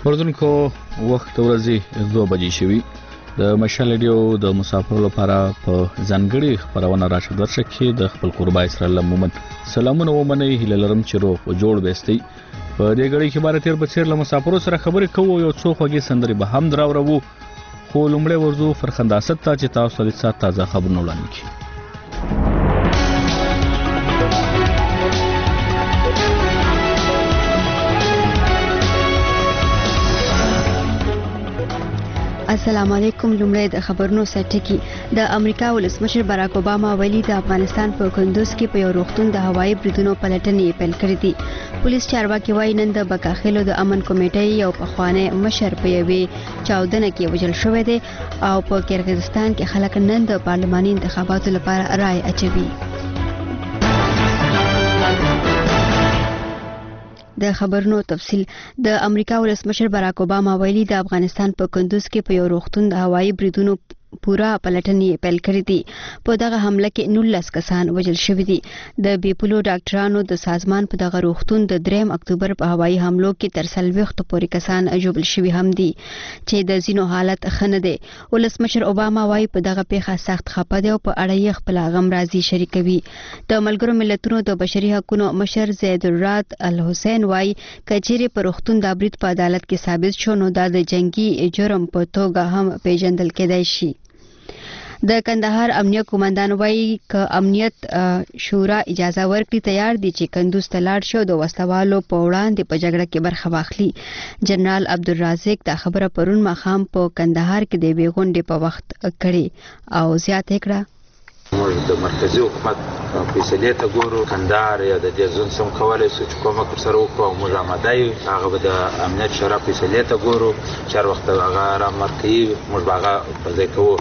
ورزونکو وخت ورځي 2 بجې شوي د مشال ریډیو د مسافرو لپاره په ځانګړي خبرونه راشد ورشک کې د خپل قربا اسرائیل محمد سلامونه ومني هله لرم چې روغ او جوړ وستي په دې غړي کې بار تیر بچیر له مسافرو سره خبرې کوو یو څو خوږی سندري به هم دراورو خو لومړی ورزو فرخنداست ته چې تاسو د سات تازه خبرونه وړاندې کړي. السلام علیکم. لومړی د خبرونو سرټکی. د امریکا ولسمشر باراک اوباما ویلي د افغانستان په کندوز کې په یو روغتون د هوایي بریدونو پلټنې پیل کړې دي. پولیس چارواکي وایي نن د بکاخیلو د امن کمیټې یو پخوانی مشر په یوې چاودنه کې وژل شوی دی او په کرغیزستان کې خلک نن د پارلماني انتخاباتو لپاره رای اچوي. د خبرونو تفصیل. د امریکا ولسمشر باراک اوباما ویلي د افغانستان په کندوز کې په یو روغتون د هوایي بریدونو پورا پلټنې پیل کړې دي. په دغه حمله کې 19 کسان وژل شوي دي. د بیپلو ډاکټرانو د سازمان په دغه روغتون د 3 اکتوبر په هوایي حملو کې تر 40 پورې کسان ژوبل شوي هم دي چې د زینو حالت ښه نه دی. ولسمشر اوباما وايي په دغه پیښه سخت خپه دی او په اړه یې خپل غم راځي شریکوي. د ملګرو ملتونو د بشري حقوقو مشر زید الرات الحسین وايي کچېرې په روغتون د برید په عدالت کې ثابت شو نو دا د جنگي جرم په توګه هم پیژندل کېدای شي. د کندهار امنیه قومندان وایي ک امنیت شورا اجازه ورکړي تیار دي چې کندوز ته لاړ شي د وسلوالو په وړاندې په جګړه کې برخه واخلي. جنرال عبدالرازق دا خبره پرون ماښام په کندهار کې د بیغونډې په وخت کړي او زیاته کړه موږ د مرکزی حکومت فیصلې ته ګورو. کندهار یا د دې ځون سم کولای شي چې کومک سره وکړو او موږ آماده یو. هغه به د امنیت شورا فیصلې ته ګورو چې هر وخت هغه را مرکي موږ هغه په ځای کوو.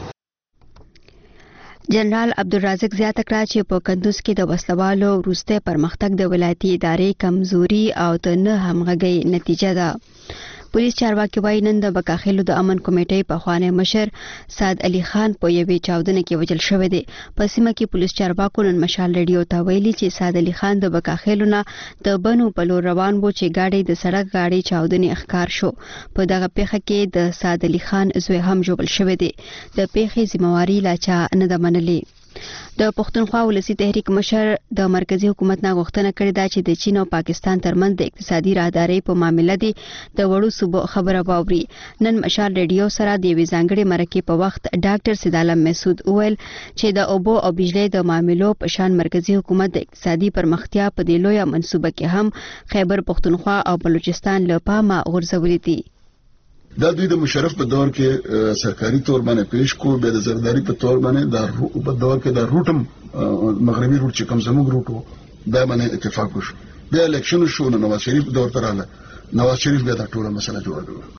جنرال عبدالرازق زیاته کړه چې په کندوز کې د وسلوالو وروسته پرمختګ د ولایتي ادارې کمزوري او د نه همغږۍ نتیجه ده. پولیس چارواکي وایي نن د بکاخیلو د امن کمیټې پخوانی مشر سعد علي خان په یوې چاودنه کې وژل شوی دی. په سیمه کې پولیس چارواکو نن مشال ریډیو ته ویلي چې سعد علي خان د بکاخیلو نه د بنو په لور روان و چې گاډي د سړک گاډي چاودنې ښکار شو. په دغه پیښه کې د سعد علي خان زوی هم ژوبل شوی دی. د پیښې ذمہواری لا چا نه ده منلې. د پښتونخوا ولسی تحریک مشر د مرکزی حکومت نه غوښتنه کړې ده چې د چین او پاکستان ترمنځ د اقتصادي راهدارۍ په معاملې دي د وړو صوبو خبره واوري. نن مشال ریډیو سره د وی ځانګړي مرکې په وخت ډاکټر سید عالم مسعود وویل چې د اوبو او بجلی د معاملو په شان مرکزی حکومت د اقتصادي پرمختیا په دې لویه منصوبه کې هم خیبر پښتونخوا او بلوچستان له پامه غورځولې دي. دا دوی د مشرف په دور کې سرکاري تور باندې پیش کو به د زرداری په تور باندې د په دور کې د روټم مغربي روټ چې کوم زموږ روټو دا باندې اتفاق وشو. بیا الیکشن شو نو نواز شریف دور ته راغله. نواز شریف به دا ټوله مسله جوړه کړه.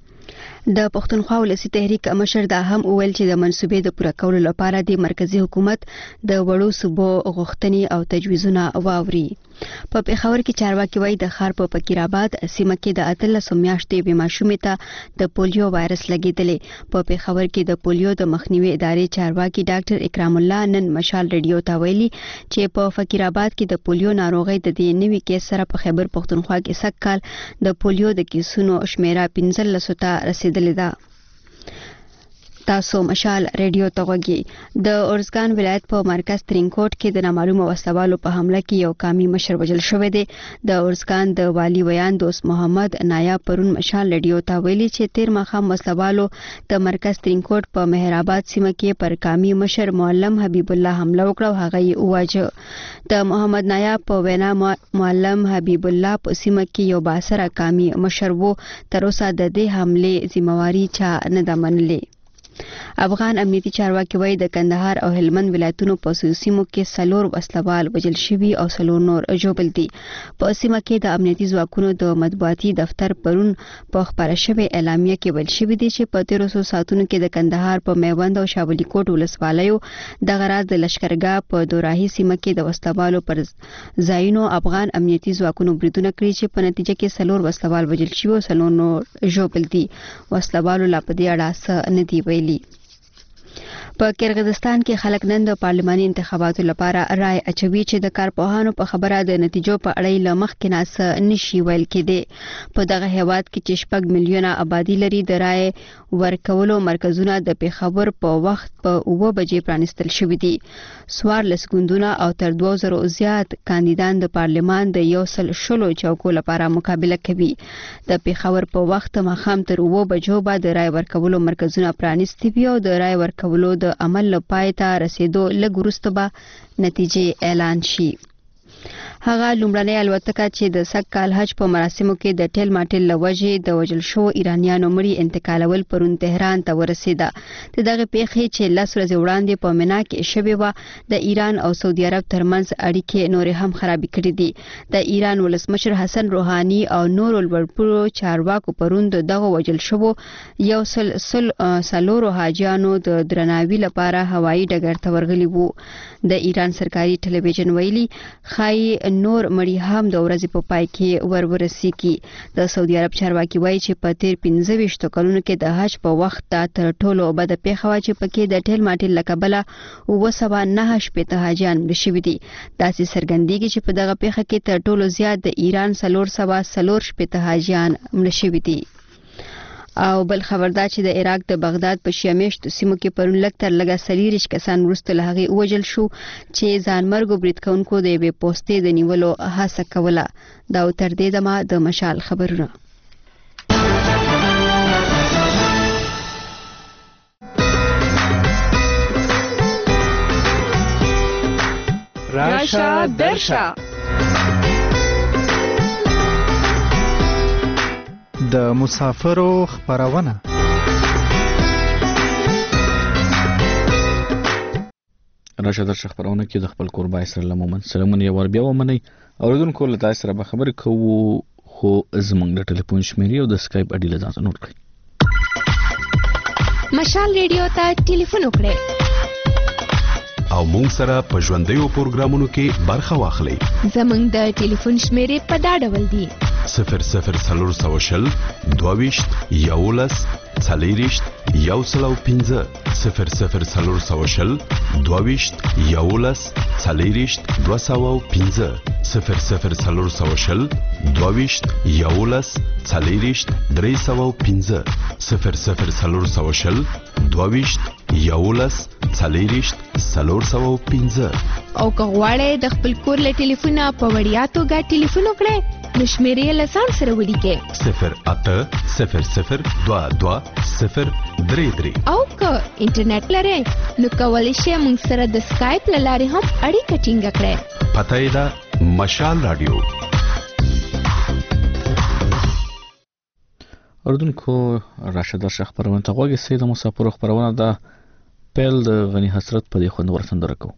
د پښتونخوا ولسی تحریک مشر دا هم وویل چې د منصوبې د پوره کولو لپاره د مرکزی حکومت د وړو صوبو غوښتنې او تجویزونه واوري. په پیښور کې چارواکي وایي د ښار په فقیرآباد سیمه کې د 13 میاشتې بې ماشومې ته د پولیو وایرس لګېدلی. په پیښور کې د پولیو د مخنیوي ادارې چارواکي ډاکټر اکرام الله نن مشال ریډیو ته ویلي چې په فقیرآباد کې د پولیو ناروغۍ د دې نوي کیس سره په خیبر پښتونخوا کې سږ کال د پولیو د کیسونو شمیره 15 ته رسیدلې ده. تاسو مشال ریډیو ته غوږی. د اورزګان ولایت په مرکز ترینکوټ کې د نامعلومه وسلوالو په حمله کې یو قومي مشر وژل شوی دی. د اورزګان د والی ویان دوست محمد نایاب پرون مشال ریډیو ته ویلي چې تیر ماښام وسلوالو د مرکز ترینکوټ په مهرآباد سیمه کې پر قومي مشر معلم حبیب الله حمله وکړه او هغه یې وواژه. د محمد نایاب په وینا معلم حبیب الله په سیمه کې یو باثره قومي مشر وو. تر اوسه د دې حمله ذمہواری چا نه ده منلې. افغان امنیتي چارواکي وایي د کندهار او هلمند ولایتونو په سیمو کې 4 وسلوال وژل شوي او 4 نور ژوبل دي. په سیمه کې د امنیتي ځواکونو د مطبوعاتي دفتر پرون په خبره شوی اعلامیه کې ویل شوی دی چې په 1300 ساعتونو کې د کندهار په میوند او شاولی کوټ ولسوالیو د غراض د لشکرګاه په دوراهي سیمه کې د وسلوالو پر ځایونو افغان امنیتي ځواکونو بریدونه کړی چې په نتیجه کې 4 وسلوال وژل شوي او 4 نور ژوبل دي. وسلوالو لا په دې اړه څه نه دی ویلي. په کرغیزستان کې خلک نن د پارلماني انتخاباتو لپاره رائے اچوي چې د کارپوهانو په خبره د نتیجو په اړه لمخکې ناس نشي ویل کېدی. په دغه هیواد کې چې 6 میلیونه آبادی لري د رائے ورکولو مرکزونه د پیښور په وخت په 9 بجې پرانستل شوي دي. 14 ګوندونه او تر 2000 زیات کاندیدان د پارلمان د 110 چوکو لپاره مقابله کوي. د پیښور په وخت ماښام تر 9 بجو بعد د رائے ورکولو مرکزونه پرانستي وي او د رائے ورکولو د عمل لپاره ته رسیدو لږ وروسته به نتیجې اعلان شي. هغه لومړنۍ الوتکه چې د سږ کال حج په مراسمو کې د ټیل ماټیل لوجې د وژل شو ایرانیانو مړي انتقالول پرون تهران ته ورسیده. د دغه پیښې چې 10 ورځې وړاندې په مینا کې شوې و د ایران او سعودي عرب ترمنځ اړیکې نور هم خراب کړې دي. د ایران ولسمشر حسن روحاني او نور لوړپوړو چارواکو پرون دغه وژل شو یو سلورو حاجیانو د درناوي لپاره هوایي ډګر ته ورغلي وو. د ایران سرکاري ټلویزیون ویلي خای نور مړي هم د ورځې په پای کې ورسیږي. د سعودي عرب چارواکي وایي چې په تیر 15 کلونو کې د حج په وخت تر ټولو بده پیښه و چې پکې د ټیل ماټیل لکبله 209 حاجیان مړه شوي دي. داسې څرګندېږي چې په دغه پیښه کې تر ټولو زیات د ایران 440 حاجیان مړه شوي دي. او بل خبردار چې د عراق د بغداد په شیمیشتو سیمو کې پرون لږ تر لږه 40 کسان وروسته له هغې وژل شو چې ځانمرګو برید کوونکو د یوې پوستې د نیولو هڅه کوله. دا تر دې دمه د مشال خبرونه. راشه درشه د مسافرو خبرونه. راشه درشه خبرونه کې د خپل قربای سره لمومن سلامونه یو ور بیا ومني اوریدونکو له تاسو سره به خبرې کوو خو زمونږ د ټلیفون شمیرې او د اسکایپ اډي له ځان نوٹ کړئ. مشال ریډیو ته ټلیفون وکړئ او مونږ سره په ژوندۍ پروګرامونو کې برخه واخلئ. زمونږ د ټلیفون شمیرې په دا ډول دي: 00 22 11 40 105 00 22 11 40 205 00 22 11 40 305 00 22 11 40 305. او که غواړئ د خپل کور له ټلیفونه په وړیا توګه ټلیفون وکړئ نو شمیرې له ځان سره ولیکئ 0800 22 033. او که انټرنیټ لرئ نو کولی شئ موږ سره د سکایپ له لارې هم اړیکه ټینګه کړئ. پته یې ده مشال رادیو. اردوونکو راشه درشه خبرونه ته غوږی سي. د مسافرو خبرونه ده پیل د غنی حسرت په دې خوندور سندره کو.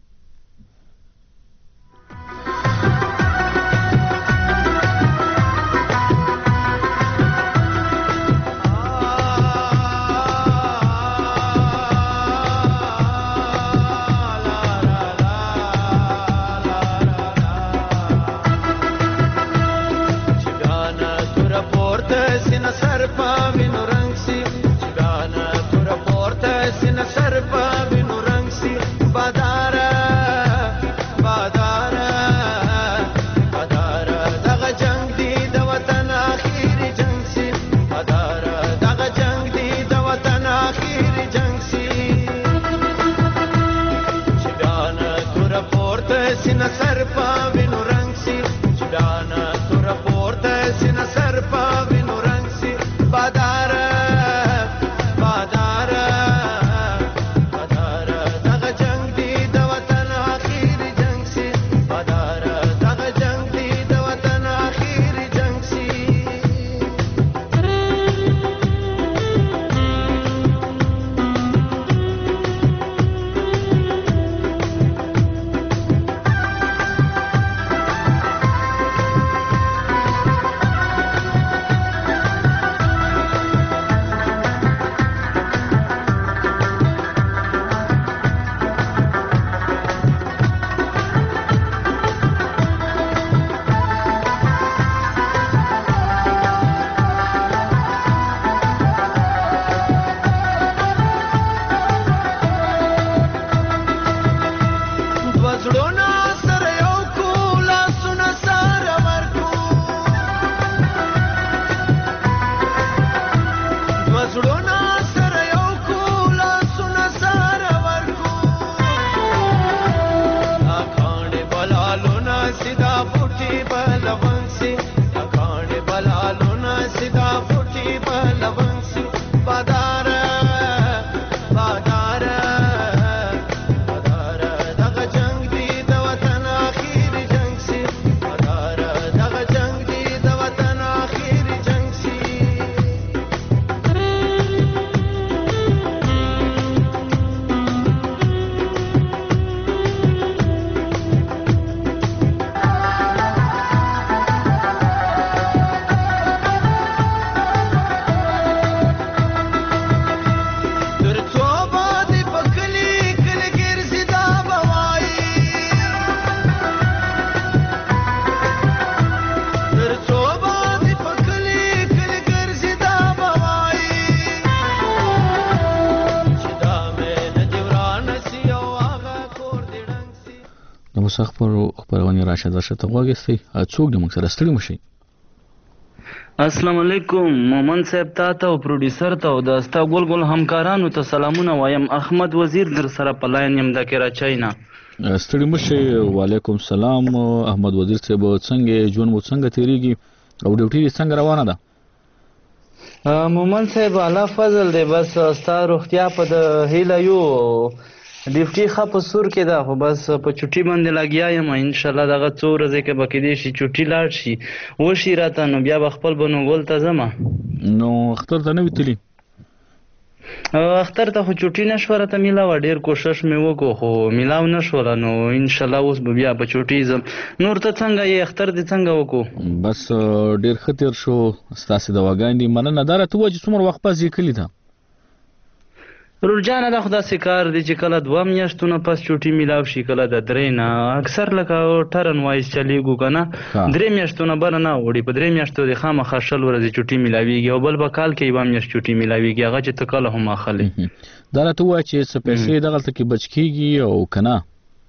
خبرونه راشد ورشته غوږی څوک د موږ سره ستړي مشي. السلام علیکم مومن صاحب ته او پروډوسر ته او د استا ګل همکارانو ته سلامونه وایم. احمد وزیر در سره په لاین یم د کراچۍ نه. ستړي مشي. وعلیکم السلام احمد وزیر صاحب، څنګه ژوند مو څنګه تیریږي او ډیوټي څنګه روانه ده؟ مومن صاحب الله فضل دی، بس ستا روغتیا په د هیله یو ډیوټي ښه په سور کې ده، خو بس په چوټي باندې لګیا یم. انشاءالله دغه څو ورځې کې به کېدی شي چوټي لاړ شي وشي راته، نو بیا به خپل بنوګل ته ځم. نو اختر ته نه وتلی؟ اختر ته خو چوټي نه شوه راته میلاوه، ډېر کوشش مې وکړو خو میلاو نه شوله، نو انشاءالله اوس به بیا په چوټي ځم. نور ته څنګه یې؟ اختر دې څنګه وکړو؟ بس ډېر ښه تېر شو. ستاسې دواګانې دي، مننه. دا راته ووایه چې څومره وخت پس یې کلي ته؟ رول جانه دا خو داسې کار دی چې کله 2 میاشتو نه پس چوټي میلاو شي، کله د 3 نه، اکثر لکه ټرن وایز چلیږو که نه 3 میاشتو نه بره نه وړي. په 3 میاشتو د خامخا 20 ورځې چوټي میلاویږي او بل به کال کې 2 میاشت چوټي میلاویږي، هغه چې ته کله هم اخلې. دا راته ووایه چې څه پیسې دغلته کې بچ کېږي او که نه؟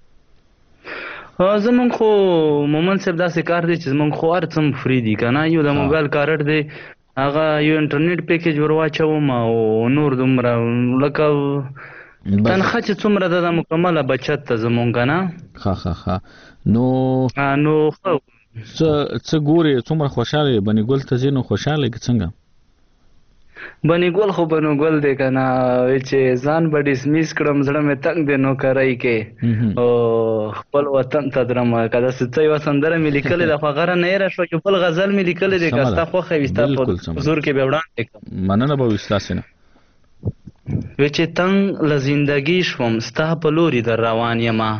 زمونږ خو مومن صاحب داسې کار دی چې زمونږ خو هر څه فری دي که نه. یو د موبایل کارت دی، هغه یو انټرنیټ پیکیج ورواچوم او نور دومره لکه تنخوا چې څومره ده د مکمله بچت ته زمونږ که نه. ښه نو څه ګورې؟ څومره خوشحاله یې؟ بني ګل ته ځې نو خوشحاله یې که څنګه؟ بني ګل خو بنو ګل دی که نه، چې ځان به ډسمیس کړم زړه مې تنګ دی نوکرۍ کې او خپل وطن ته درمه. که داسې څه یوه سندره مې لیکلې ده خو هغه رانه هېره شوه چې بل غزل مې لیکلی دی، که ستا خوښه وي ستا په حضور کې به وړاندې کړم. مننه به وي ستاسې نه. وی چې تنګ له زندګي شوم ستا په لوري در روان یمه،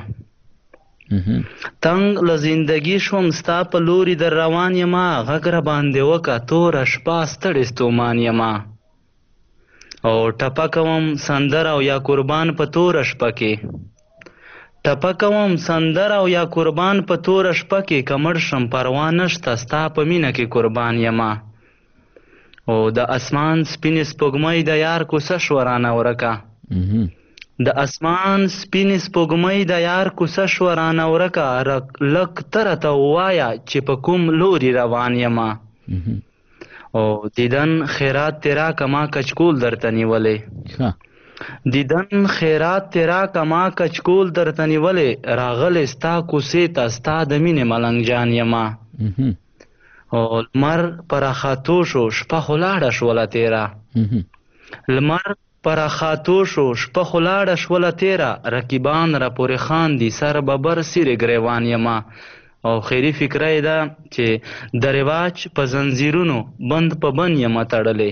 تنګ له زندګي شوم ستا په لوري در روان یمه، غږ را باندې وکه توره شپه ستړې ستومان یمه، او ټپه کوم سندر او یا قربان په توره شپه کې، ټپه کوم سندر او یا قربان په توره شپه کې، که مړ شم پروا نشته ستا په مینه کې قربان یمه، او د اسمان سپینې سپوږمۍ د یار کوڅه شوه رانه ورکه، د اسمان سپینې سپوږمۍ د یار کوڅه شوه رانه ورکه، لږ ته راته ووایه چې په کوم لوري روان یمه، او دیدن خیرات تیرا کما کچکول درته نیولې، دیدن خیرات تیرا کما کچکول درته نیولې، راغلې ستا کوڅې ته ستا د مینې ملنګ جان یمه، او لمر پر خاتو شو شپه خو لاړه شوله تیره، لمر پر خاتو شو شپه خو لاړه شوله تیره، رقیبان را پورې خاندي سر ببر سیرې ګریوان یمه، او خیری فکره یې ده چې د رواج په زنځیرونو بند په بند یمه تړلې،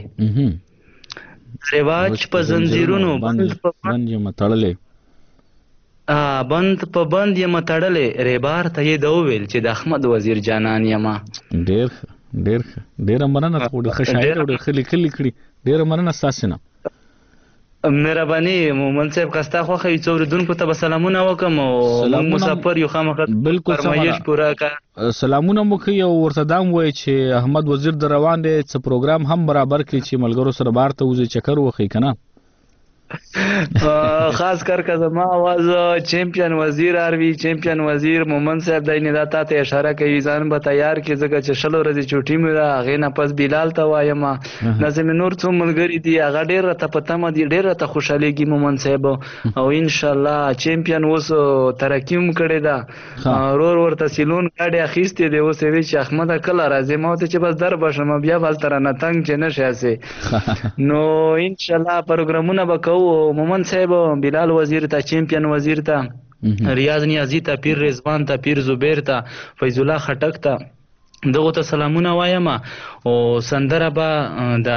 رواج په زنځیرونو بند په بند یمه تړلې، بند په بند یمه تړلې، ریبار ته یې د وویل چې د احمد وزیر جانان یمه. ډېره مننه، ښه شاعر او ډېر ښه لیکل کړي. ډېره مننه ستاسې نه. مهرباني مومن صاحب، که ستا خوښه وي څو اورېدونکو ته به سلامونه وکړم او موږ مسافر یو خامخا فرمایش پوره کړه. سلامونه مو کوي او ورته دا هم وایي چې احمد وزیر د روان دی، څه پروګرام هم برابر کړي چې ملګرو سره بار ته وځي چکر وخی که نه؟ خاص کر که زما आवाज چمپیون وزیر اروي چمپیون وزیر مومن صاحب دای نه داته ته اشاره کوي ځان به تیار کې ځکه چې شلو ورځې چوټي مې دا غې نه پس بلال ته وایم نظم نور څو ملګری دي هغه ډېر ته پته مې ډېر ته خوشاليږي مومن صاحب او ان شاء الله چمپیون اوس ترقیم کړي دا رور ورته سیلون کاډي اخیستې دی اوس وی چې احمد کله راځي مو ته چې بس در بشم بیا بل تر نه تنگ چې نشاسي نو ان شاء الله پروګرامونه وکړو مومن صاحب بلال وزیر ته چمپیون وزیر ته ریاض نیازی ته پیر رضوان ته پیر زبیر ته فیض الله خټک ته دغه ته سلامونه وایم او سندره به د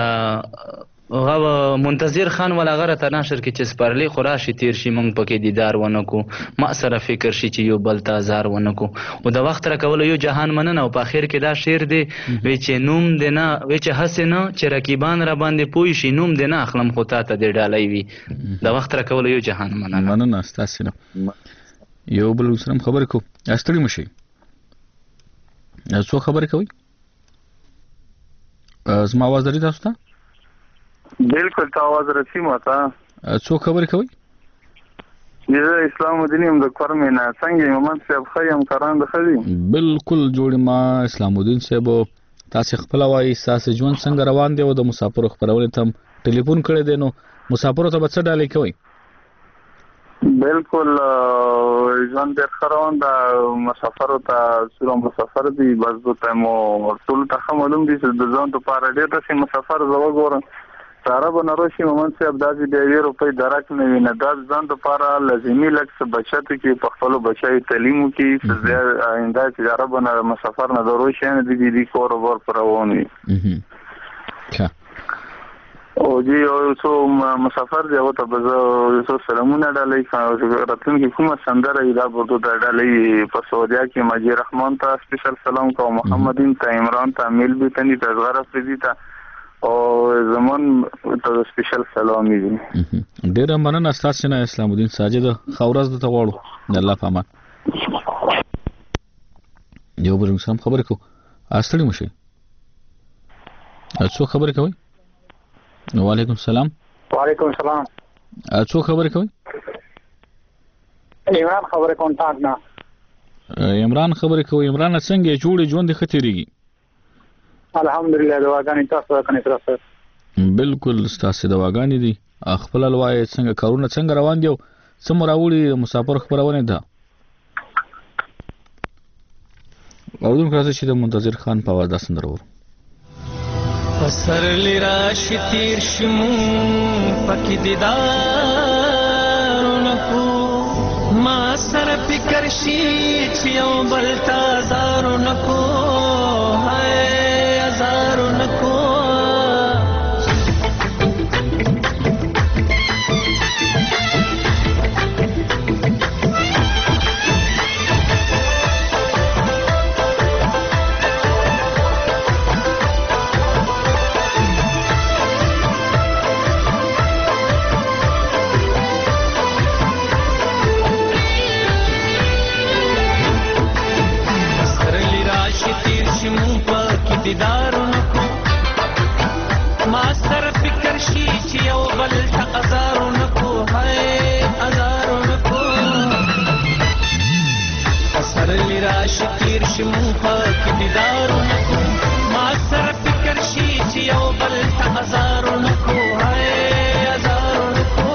منتظر خان ولا غره ته ناشر کې چې سپارلی خوراشي تیر شي مونږ پکې دیدار ونکو ما سره فکر شي چې یو بل تازار ونکو او د وخت را کول یو جهان مننه او په اخر کې دا شعر دی وی چې نوم دینا وی چې حسنه چې رقیبان را باندې پوي شي نوم دینا اخلم خو ته دی ډالۍ وی د وخت را کول یو جهان مننه تاسو نه یو بل سره خبر کو استړي مشي څو خبر کوي زما आवाज درې تاسو ته بالکل تا आवाज رسیمه تا څو خبر کوي زه اسلام الدین یم د کورمینه. څنګه مومن صاحب خیم کاران د خدي بالکل جوړ ما اسلام الدین صاحب تاسو خپل وایي تاسو ژوند څنګه روان دی او د مسافر خبرونه تم ټلیفون کړی دی نو مسافر ته څه ډالې کوي؟ بالکل ژوند ډېر خروان دا مسافر ته سلام مسافر دی بس ته مو ټول ته معلوم دي چې د ځان ته پاره ډېر څه مسافر زو ګورم ساره بنروشي مومن صاحب داسې د 2 روپۍ درک نه ویني دا ځان ته پاره لازمي لکه بچت کې په خپل بچای تعلیم کې زیات آینده چې عربونه مسافر نه دروشي نه دي کاروبار پرواني او جی او سو مسافر دی او ته بزو سو سلامونه ډالۍ راتلون کې کومه سندره ایدا بوته ډالۍ په سعودیا کې ماجی رحمان ته سپیشل سلام کو محمدین ته عمران ته امیل بیتنی ته زغره فریدی ته او زمون ته سپیشل سلام دی. ډیر مننه تاسو نه اسلام الدین ساجد خورز د تغواړو د الله پامان یو بل سم خبر کو اصلي مشي څو خبر کوي؟ وعلیکم السلام. وعلیکم السلام. څو خبر کوي؟ عمران خبره کونټاک نه. عمران خبره کوي. عمران څنګه جوړ ژوند خطرېږي؟ الحمدلله دواګانې تاسو کنه تاسو بالکل تاسو دواګانې دي خپل لوای څنګه کارونه څنګه روان دي سم راوړي مسافر خبرونه ده اردو کراځي چې د منتظر خان په आवाज داسندر ور پسر لرا شتیر شمو پکې دیدار نکو ما سر فکر شي چې یو بل تازار نکو هاي ازار نکو دیدارونو کو ما سره فکر شي چې یو بل تقدارونو کو هاي ازارونو کو سره لرا شتیر شمو پاک دیدارونو کو ما سره فکر شي چې یو بل تقدارونو کو هاي ازارونو کو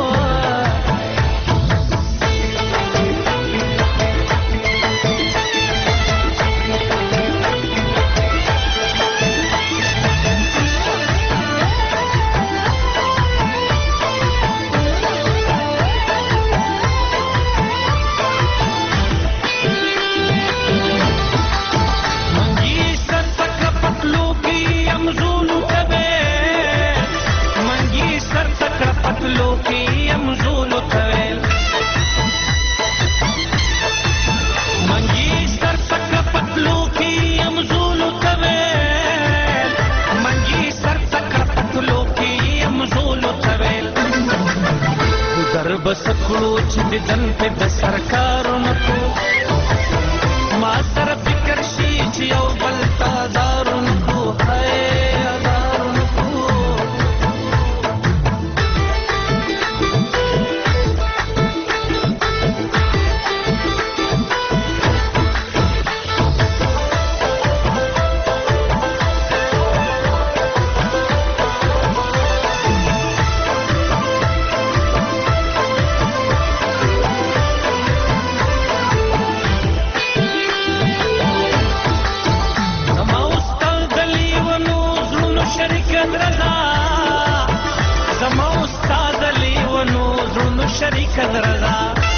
بس کړو چې د جن په د سرکارونو کو ما سره فکر شي چې یو بل تازارونو کو هاي ازارونو کو شریک درزا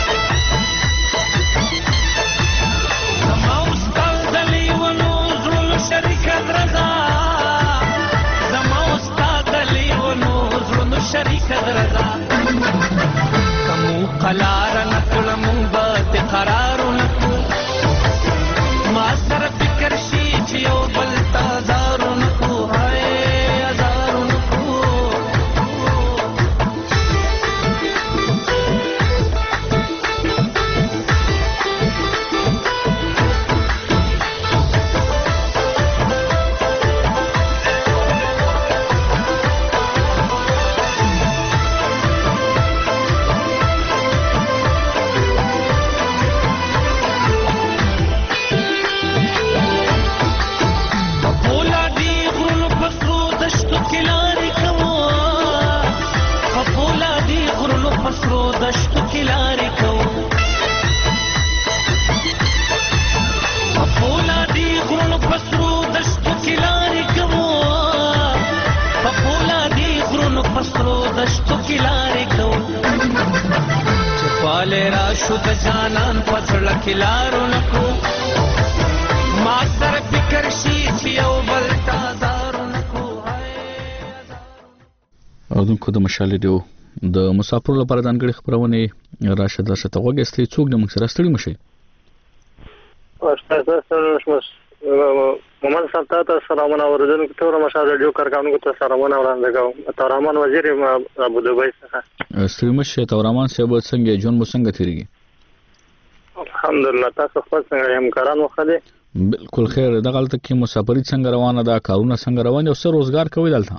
زما استاد علی ونو زړه شریک درزا زما استاد علی ونو زړه شریک درزا کوم قلار نکړ مونږ به قرار نکړو ما سره فکر شي چې یو بل تازار نکړو هاي ازار نکړو پسرو دشتو کې لارې کوو په فولادي غرونو پسرو دشتو کې لارې کوو په فولادي غرونو پسرو دشتو کې لارې کوو چې پالې راشو د جانان په زړه کې لارو نه کوو ما سره فکر شي چې یو بل ته ازارو نه کوو اردوونکو د مشال ریډیو د مسافرو لپاره ځانګړي خبرونه راشد درشته وګستې څوک د موږ سره ستړي مشي محمد صاحب ته سلامونه اوریدونکو ته مشال ریډیو کارکونکو ته سلامونه وړاندې کوم تورمان وزیر ابو دوبۍ څخه ستړي مشي تورمان صاحب څنګه جون مو څنګه تیریږي الحمدلله تاسو خپل څنګه همکاران وخلې بالکل خیر دغه تل کې مسافرۍ څنګه روانه ده کارونه څنګه روان او سر روزګار کوي دلته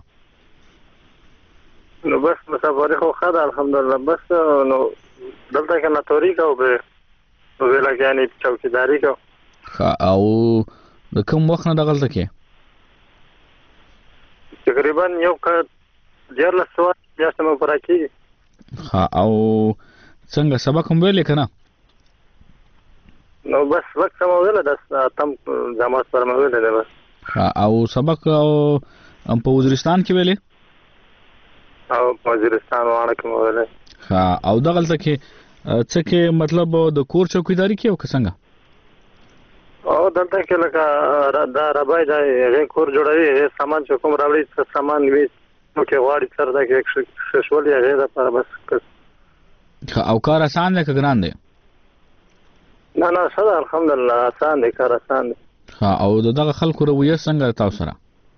نو بس مسافرۍ خو خاله الحمدلله بس نو دلته کې ناتوري کو به ویلا کې یعنی چوکیداری کو او د کوم وخت نه دغه تل کې تقریبا یو کا 14 سوال بیا سم پر کېږي او څنګه سبق هم ویل کنه نو بس وخت سم ویل د تم جماعت پر مې ویل بس او سبق په وزیرستان کې ویلې او وزیرستان وانه کوم ویل او دغه تل کې څه کې مطلب د کور چوکیداری کې او څنګه او دلته کې لکه دا ربای دا یې کور جوړوي سامان چې کوم راوړي سامان وي نو کې غواړي سره دا کې شول یې غیر پر بس او کار آسان دی که ګران دی نه سره الحمدلله آسان دی کار آسان دی او دغه خلکو رویه څنګه تاسو سره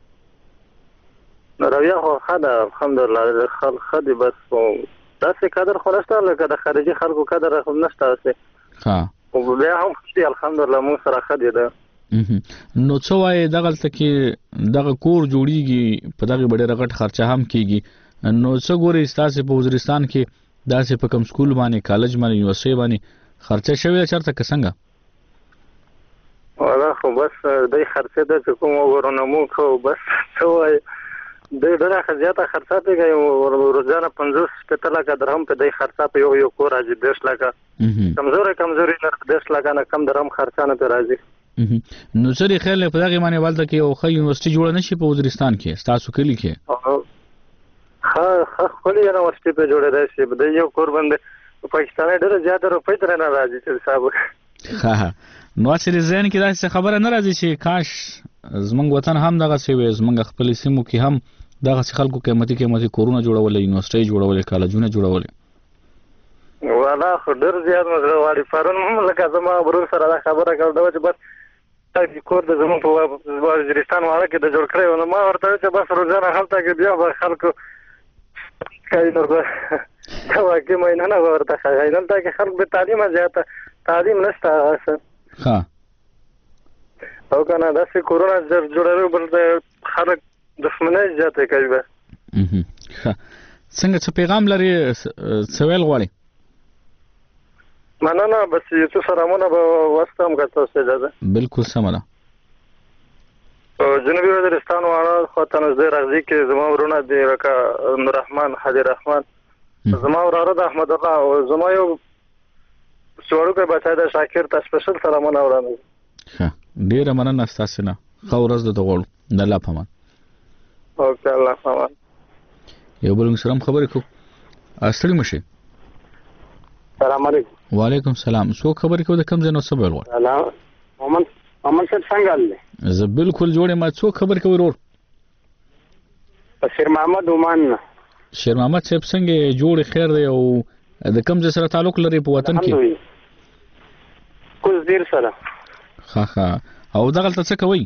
رویه خو خاله الحمدلله خلک خدي بس تاسو قدر خلاصته لکه د خارجي خلکو قدر هم نشته ها او بیا هم چې الحمدلله مو سره خدي ده نو څو وای دغه کې دغه کور جوړیږي په دغه ډېر غټ خرچه هم کیږي نو څو ګوري تاسو په وزیرستان کې داسې په کوم سکول باندې کالج باندې یونیورسيټي باندې خرچه شوی چرته څنګه ولا خو بس دای خرچه د کوم ورونه مو خو بس څو وای د ډېر خزياته خرڅه کوي روزانه 50 لکه درهم په دای خرڅه په یو کور راځي 10 لکه کمزوري نه 10 لکه نه کم درهم خرڅه نه راځي نو سری خیر په دغه معنی والته کې یو خو یونیورسيټي جوړ نشي په وزیرستان کې تاسو کلی کې خپل یونیورسيټي په جوړه شي د یو کور باندې پاکستان ډېر زیات روپۍ تر نه راځي چې صاحب نو چې ځین کې دا خبره نه راځي چې کاش زمونږ وطن هم دغه سی وي زمونږ خپل سیمو کې هم دغه خلکو قیمتي کورونه جوړول یونیورسيټي جوړول کالجونه جوړول والا خو ډېر زیات مزه واړي پرون هم لکه زما برور سره دا خبره کړو چې بس د کور د زمون په وزیرستان والا کې د جوړ کړو نو ما ورته چې بس روزانه هلته کې بیا به خلکو کوي نو دا کې مې نه ورته خایي دلته کې خلک به تعلیم نشته ها او کنه دا چې کورونا جوړوي بل خلک دښمنۍ زیاته کوي به څنګه څه پیغام لري سوال غواړي مننه بس یو سلامونه به واستم غته سجاده بالکل سمه جنوبي وزیرستان واړه خاطر زه راځي کې زما ورونه دی لکه نور رحمان حاجی رحمان زما وراره د احمد الله او زما یو څوړو بچا د شاکر تاسو سپیشل سلامونه وړاندې ډیره مننه تاسو نه خو ورځ د غوړ د الله پامان اوکې الله پامان یو بل سلام خبرې کو اصلي مشه السلام علیکم وعلیکم السلام څو خبرې کو د کم ځای نو سبا ور سلام محمد صاحب څنګه الله زه بالکل جوړه ما څو خبرې کوي ورور شیر محمد عمان شیر محمد صاحب څنګه جوړ خیر دی او د کم ځای سره تعلق لري په وطن کې کوز دیر سره ها او دغه څه کوي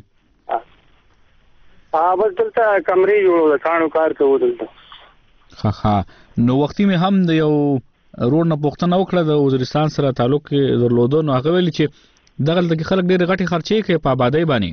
بس دلته کمرې جوړو کانو کار کوو دلته ها نو وختي مې هم د یو رور نه پوښتنه وکړه د وزیرستان سره تعلق درلودو نو هغه ویل چې دغه د خلک ډېر غټي خرچې کوي په آبادی باندې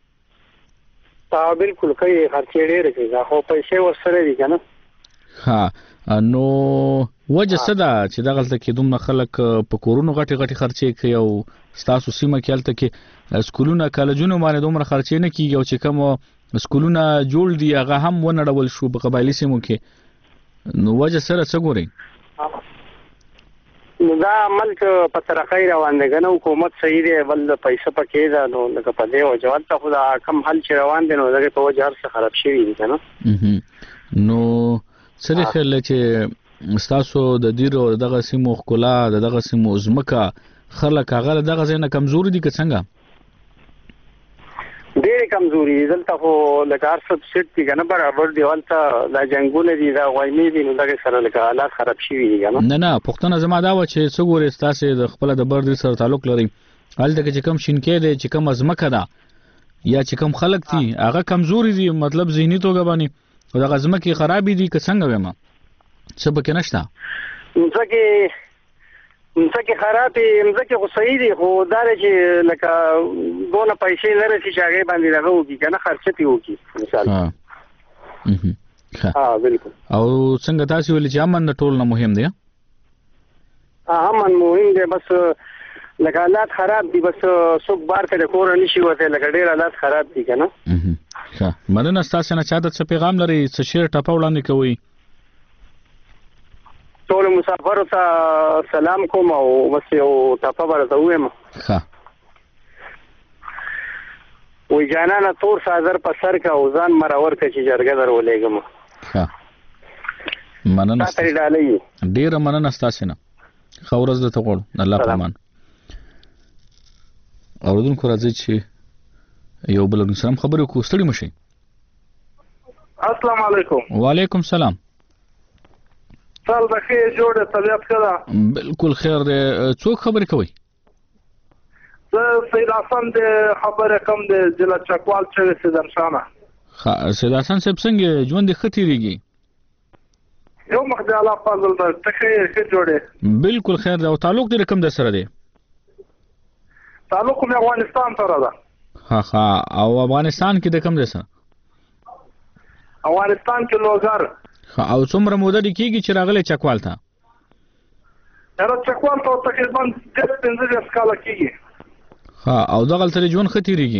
بالکل کوي خرچې ډېر کوي خو پیسې ورسره دي کنه ها نو وجه څه ده چې دغه کې دومره خلک په کورونو غټي خرچې کوي او ستاسو سیمه کې الته کې سکولونه کالجونه باندې دومره خرچې نه کیږي او چې کوم سکولونه جوړ دي هغه هم ونړول شو په قبایلی سیمو کې نو وجه سره څه ګوري دا عمل په طرقې روان دی کنه حکومت صحیح دی بل پیسې پکې ده نو لکه په دې وجه ته خو دا کم حل چې روان دي نو دغه په وجه هر څه خراب شوی دي کنه نو سره خل چې تاسو د دیرو دغه سیمو خلا دغه سیمو زمکا خلک هغه دغه زنه کمزوري دي که څنګه ډېر کمزوري دلته خو لکه هر څه سټ دي کنه برابر دی ولته دا جنگونه دي دا غوایمي دي نو دغه سره لکه حالات خراب شوي دي کنه نه پښتنه زما دا و چې څو ګورې تاسو د خپل د بردي سره تعلق لري هلته چې کم شینکې دي چې کم ازمکه ده یا چې کم خلک دي هغه کمزوري دي مطلب ذهني توګه باندې او دغه ازمکه خرابې دي که څنګه ومه څه پکې نشته مځکه خرابې مځکه خو صحیح دي خو دا چې لکه دونه پیسې نه رسي چې هغه باندې دغه وکړي کنه خرچتي وکړي مثال بالکل او څنګه تاسو ولې چې امن ټول نه مهم دی امن مهم دی بس لکه حالات خراب دي بس څوک بار ته کور نشي وته لکه ډېر حالات خراب دي کنه ښه مننه تاسو نه چاته څه پیغام لري څه شیر ټاپه وړاندې کوي ټول مسافر ته سلام کوم او بس یو ټاپه ورته وایم ښه وی جانانه تور سازر په سر کا او ځان مرور ک چې جرګه درولېګم ښه مننه تاسو ډالۍ ډیر مننه تاسو نه خورز د تقول الله پامان اوردونکو راځي چې یو بل سلام خبرو کو ستړي مشي السلام علیکم وعلیکم السلام سال بخیر جوړه طبيعت کړه بالکل خیر دی څوک خبرې کوي زه سید حسن د خبره کوم د ضلع چکوال چې سیدن شانه سید حسن صاحب څنګه ژوند خطرېږي یو مخدي الله فضل ته تخیر کې جوړه بالکل خیر دی او تعلق دې کوم د سره دی تعلق مې افغانستان سره ده ها او افغانستان کې د کوم د سره افغانستان کې لوګر او څومره موده کېږي چې راغلی چکوال ته هر چکوال ته تقریبا 15 کاله کېږي او دغه تل ژوند خطرېږي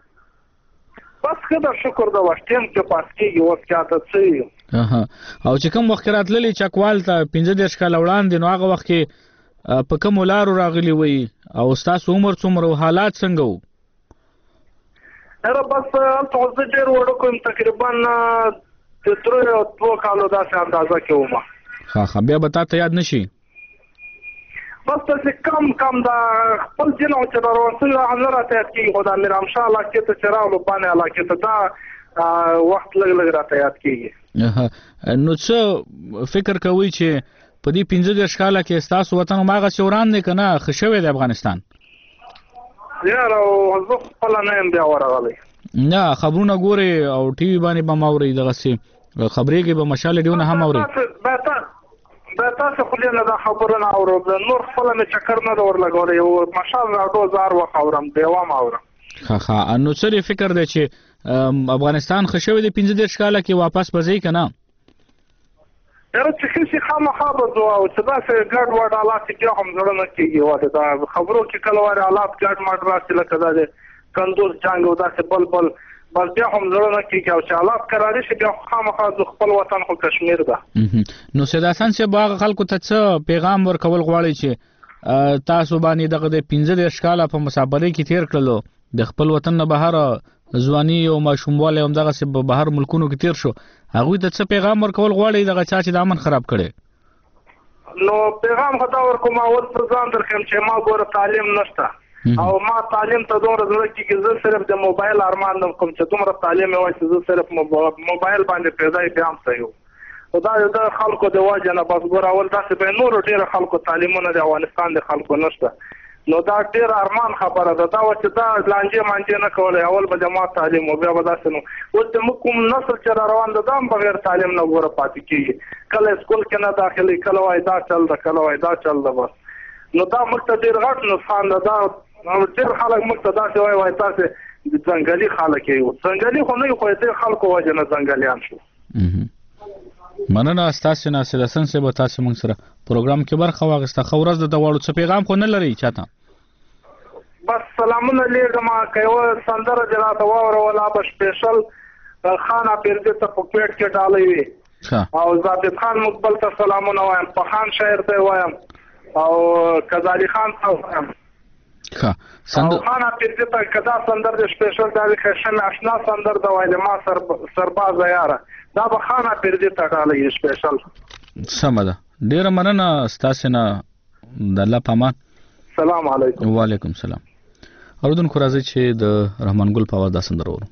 بس خدای شکر دا وختیم چې پاس کېږي اوس کاته څه او چې کوم وخت راتللی چکوال ته 15 کاله وړاندې نو هغه وخت کې په کوم لارو راغلی وي او تاسو عمر څومره حالات څنګه وو هر بس تاسو ډېر وړو کوم تقریبا د 3 کالو داسې اندازه کې ومه ها بیا به تاسو یاد نشي بس څه کم دا خپل جنو چې دروازه نه راته کېږي خو دا مې ان شاء الله کې ته چراغ باندې علاقه ته دا وخت لږ راته یاد کېږي نو څه فکر کوي چې په دې 15 کاله کې تاسو وطن ماغه شوران نه کنه خښوي د افغانستان یاره زه خپل نه یم بیا ورغلی نه خبرونه ګوري او ټي وي باندې به ماوري دغه سي خبرې کې به مشال دیونه هم اوري دا تاسو خو نه دا خبرونه اورو نور خپل نه چکر نه ور لګولې او مشال راډو زار و خورم دیوام اورم ها نو څه فکر دی چې افغانستان خښوي د 15 کاله کې واپس بځي کنه یاره چې هیڅ خامخا به زو او چې دا څه ګډ وډ حالات کې هم زړه نه کېږي واده دا خبرو کې کله واره حالات ګډ ماډ راسي لکه دا کندوز جنگ او دا څه بل بس بیا هم زړه نه کېږي او چې حالات قراري شي بیا خامخا د خپل وطن خو کشمیر ده نو سید حسن چې باغ خلکو ته څه پیغام ورکول غواړي چې تاسو باندې دغه د 15 کاله په مسابقه کې تیر کړلو د خپل وطن نه بهر ځواني او ماشومواله هم دغه سه بهر ملکونو کې تیر شو هغه ته څه پیغام ورکول غواړي دغه چا چې د امن خراب کړي نو پیغام خدا ورکوم او ځان درکم چې ما ګوره تعلیم نشته او ما تعلیم ته دومره زړه کې زه صرف د موبایل ارمان کوم چې دومره تعلیم وای چې زه صرف موبایل باندې پیدا یم صحیح خدا د خلکو د واجب نه بس ګور اول تاسو به نور ډیر خلکو تعلیمونه د افغانستان د خلکو نشته نو دا ډیر ارمان خبره ده دا چې دا لانجه مانجه نه کولای اول به جماعت تعلیم او بیا به تاسو نو اوس د کوم نسل چې روان ده دام بغیر تعلیم نه ګوره پاتې کیږي کله سکول کې نه داخلي کله وای دا چل ده کله وای دا چل ده بس نو دا مخته ډیر غټ نقصان ده دا ډیر خلک مخته دا چې وای تاسو د ځنګلي خلک یو ځنګلي خو نه خو دې خلکو وجه نه ځنګلیان شو مننه تاسو نه سلسن سه به تاسو موږ سره پروګرام کې برخه واغسته خورز د دواړو څه پیغام خو نه لري چاته بس سلامونه لیږم کایو سندره جلاته وره ولا به سپیشل خان پیرځ ته په پیټ کې ډالې وي او ذات خان مقبل ته سلامونه وایم په خان شاعر ته وایم او کزالی خان ته ښه سندر خان پیرځه ته کدا سندر د سپیشل د خشن آشنا سندر د وایله ما سرباز یاره دا به خان پیرځه ته غالي سپیشل سم ده ډیره مننه ستاسو نه د الله پامان السلام علیکم وعلیکم السلام اوردونکو راځي چې د رحمان ګل په आवाज دا سندر ورو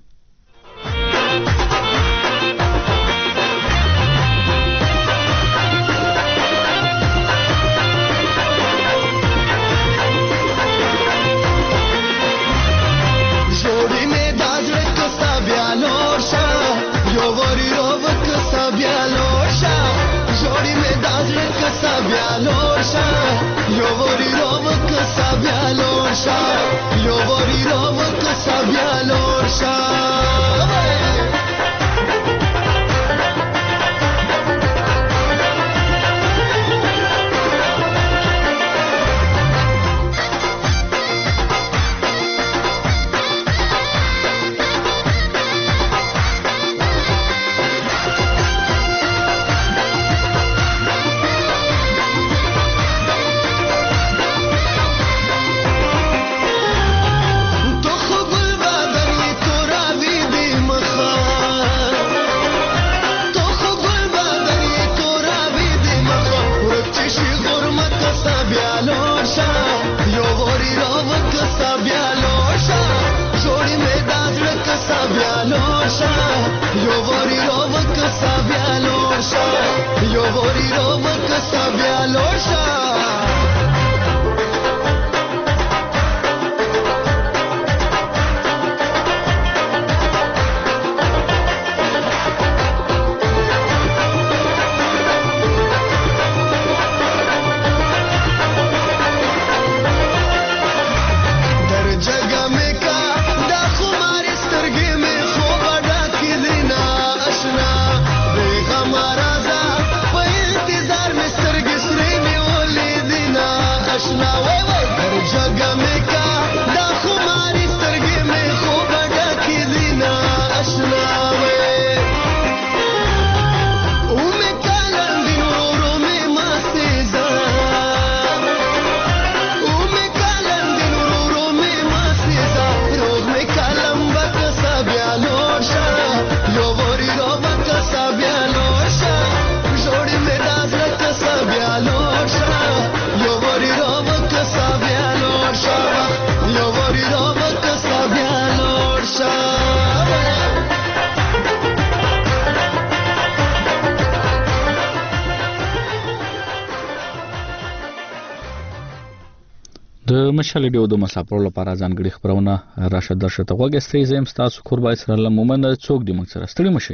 د مشال ډیو د مسافرو لپاره ځانګړي خبرونه راشد درشته وګستې زم تاسو قربای سره لمومن څوک دی موږ سره ستړي مشي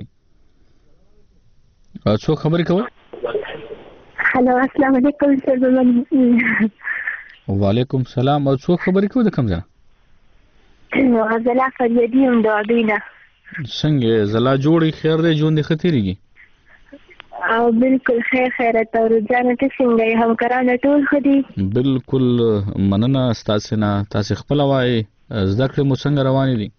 څوک خبرې کوي هلو السلام علیکم سلام وعلیکم السلام څوک خبرې کوي د کوم ځای غزلا فریدی هم د ابینا څنګه زلا جوړي خیر دې ژوند خطرېږي او بالکل خیرت او رجانه ته څنګه همکارانه ټول خدي بالکل مننه تاسو نه تاسو خپل وای زده کړې مو څنګه روانې دي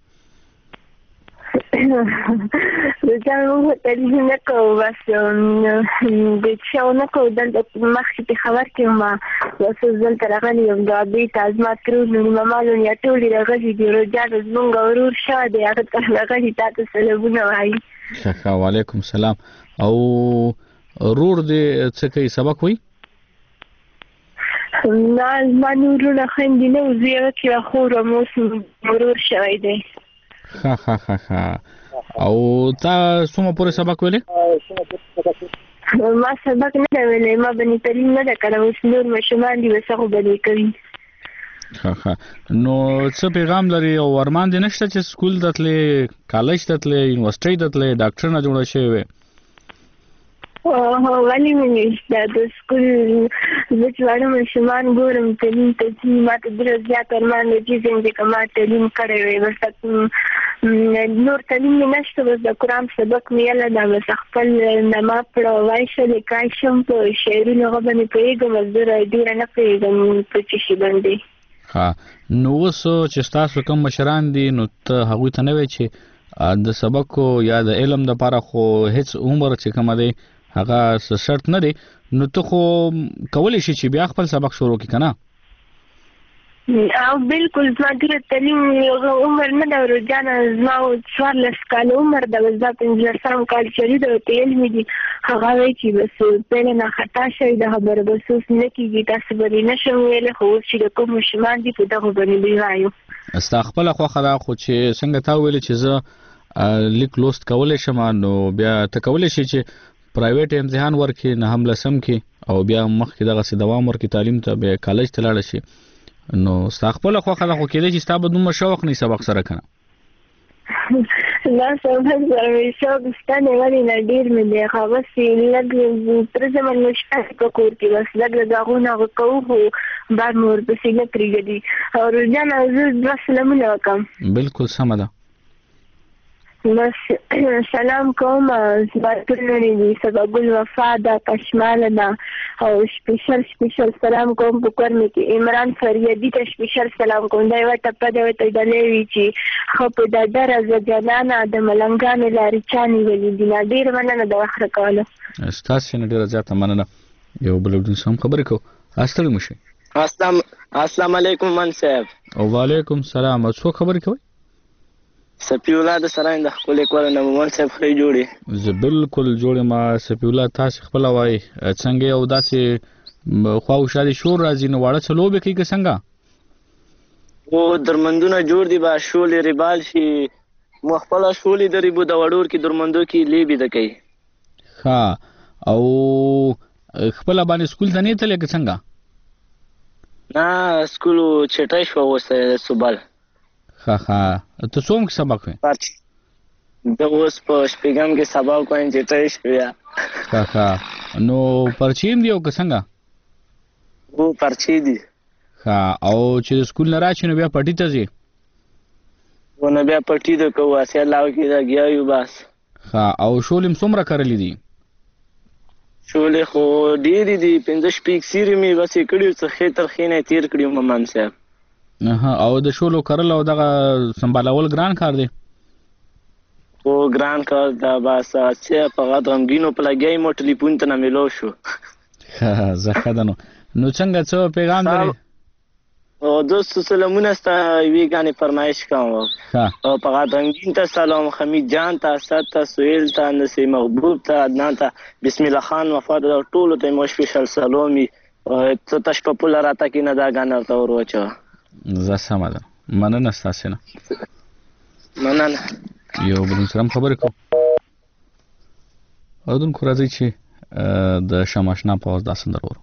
رجانه ته نه کوو بس د څاونه کو د مخکې خبر کې ما وسو ځل تر غلي یم دا به تاسو کړو نو مامالو یا ټول راغلي دي رجانه زمونږ ورور شاده هغه تر غلي تاسو سلامونه وایي وعلیکم السلام او رور دې څه کوي سبق وای نه مانورونه خندینه زیات کې خور مو مرور شوی دی او تا څومره پورې سبق ویلې ما سبق نه ویلې ما باندې تعلیم نه کړو اوس نور مشمان دي وسغه باندې کوي نو څه پیغام لري او ورمان دي نشته چې سکول دتلې کالج دتلې یونیورسيټي دتلې ډاکټر نه جوړ شوی ولی مې د سکول د څوارو مشمان ګورم تعلیم ته چې ماته ډېر زیات ارمان دي چې کومه تعلیم کړې وي ورته نور تعلیم نشته بس د قرآن سبق مې له د خپل نما پړ وایشه لیکای شم په شعرونو باندې پیګم زره ډېر نه پیګم په چې شي باندې نو وسو چې تاسو کوم مشران دي نو ته هغه ته نه وی چې د سبق یا د علم د لپاره خو هیڅ عمر چې کوم دی هغه شرط نه دی نو ته خو کولای شي چې بیا خپل سبق شروع کړې کنه او بالکل زما د تعلیم عمر نه دا روزانه زما 14 کال عمر د وزارت انجلسام کال شری د علم دي هغه وی چې بس په نه خطا شي د خبره بس نه کیږي تاسو به نه شم ویل خو چې د کوم شمان دي په دغه باندې دی رايو استغفر خو خدا خو چې څنګه تا ویل چې زه لیک لوست کولای شم نو بیا ته کولای شي چې پرایویټ امتحان ورکې نه هم لسم کې او بیا مخکې دغه سي دوام ورکې تعلیم ته به کالج ته لاړ شي نو استغفر خو خدا خو کېدای چې تاسو دومره شوق نه سبق سره کنه لا سبق سره شوق ستنه ولې نه ډیر مې دی خو بس لږ تر زمن مشکل په کور کې بس لږ داغونه کوو بعد مور په سیګه پریږدي او روزانه زه سلامونه وکم بالکل سم ده بس سلام کوم زبرګلنی دي سبب الوفا دا کشمال دا او سپیشل سلام کوم په کورنۍ کې عمران فریدی ته سپیشل سلام کوم دا یو ټپه دا ته دلې وی چې خو په د درزه جنانا د ملنګان لاري چاني ولې دي ډیر مننه د وخت کوله استاد شنه ډیر زیاته مننه یو بل د سم خبرې کو استل مشه السلام علیکم من صاحب او وعلیکم السلام څو خبرې کوي سپیولا د سراین د خپل کور نه مون صاحب خې جوړي زه بالکل جوړه ما سپیولا تاسو خپل وای څنګه یو داسې خو شادي شور راځي نو واړه چلو به کې څنګه او درمندونه جوړ دي با شولې ریبال شي مخفله شولې د ریبو د وړور کې درمندو کې لیبي د کوي ها او خپل باندې سکول ته نه تلې کې څنګه نه سکول چټای شو وسه صبح ها ته څوم کې سبق وې د اوس په شپږم کې سبق کوم چې ته شویا ها نو پرچیم دی او څنګه وو پرچی دی ها او چې سکول نه راشي نو بیا پټی ته ځي ونه بیا پټی د کوه اسیا لاو کې دا گیا یو بس ها او شولم څومره کړلې دي شولې خو ډېری دي 15 شپږ سیری می بس کړیو څه خېتر خینه تیر کړیو ممان صاحب او د شولو کارل او دغه سمبالول ګران کار دی او ګران کار دا بس چې په غوډمګینو په لګي مو ټلیفون ته نه ملو شو زه خدانو نو څنګه څو پیغام لري او دوست سلامونه ستا ویګانی فرمایش کوم او په غوډمګین ته سلام حمید جان ته اسد ته سہیل ته نسی محبوب ته عدنان ته بسم الله خان وفاد ټول ته مو سپیشل سلامي ته تاسو په پولا راته کې نه دا غانر ته وروچو زه سم ده مننه تاسو نه مننه یو بل سره خبرې کوم اودن کو راځي چې د شماشنا په واز د سندرور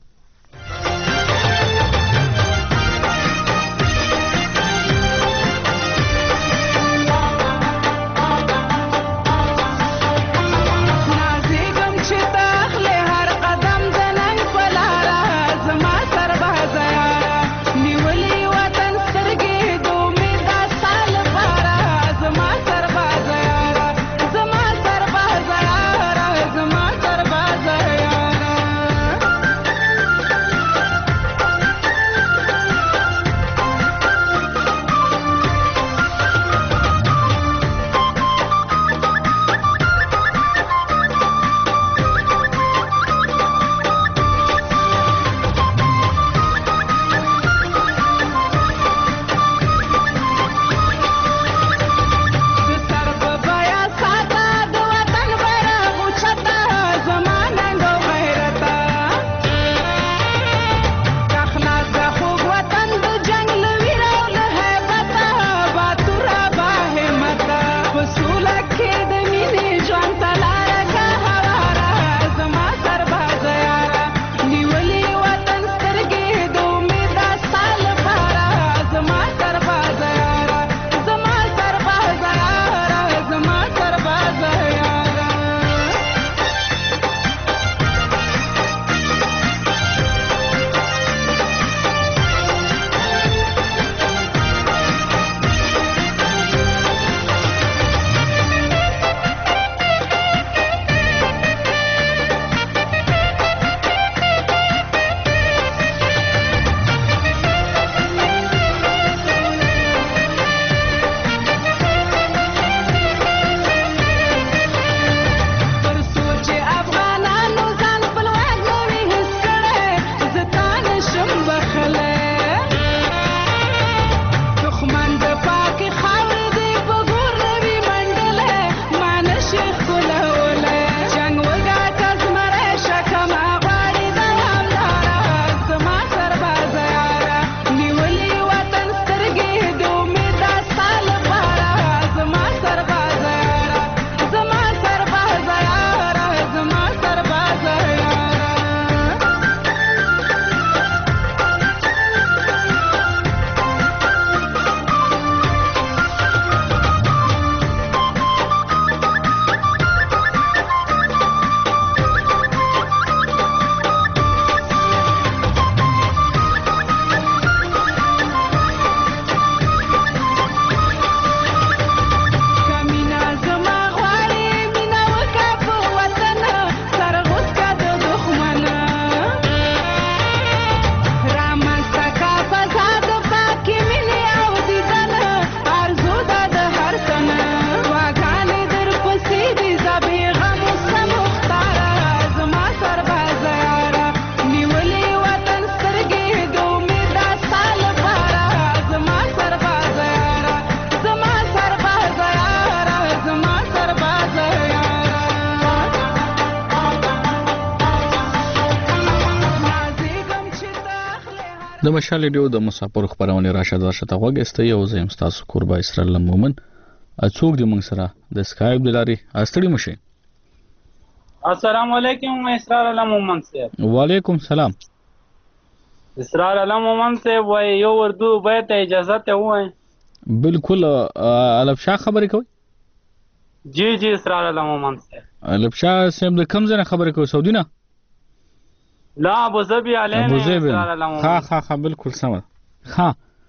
د مشال ریډیو د مسافر خبرونه راشد ورشته وګسته یو زم تاسو قربا اسرائیل مومن اڅوک د موږ سره د اسکایپ د لاري استړي مشه. السلام علیکم اسرائیل مومن صاحب. وعلیکم سلام. اسرائیل مومن صاحب وای یو اردو بیت اجازه ته وای. بالکل الف شاه خبرې کوي. جی جی اسرائیل مومن صاحب. الف شاه صاحب د کوم ځای خبرې کوي؟ سعودي نه؟ لا ابو ظبي علينا. ابو ظبي ها بالکل سم. ها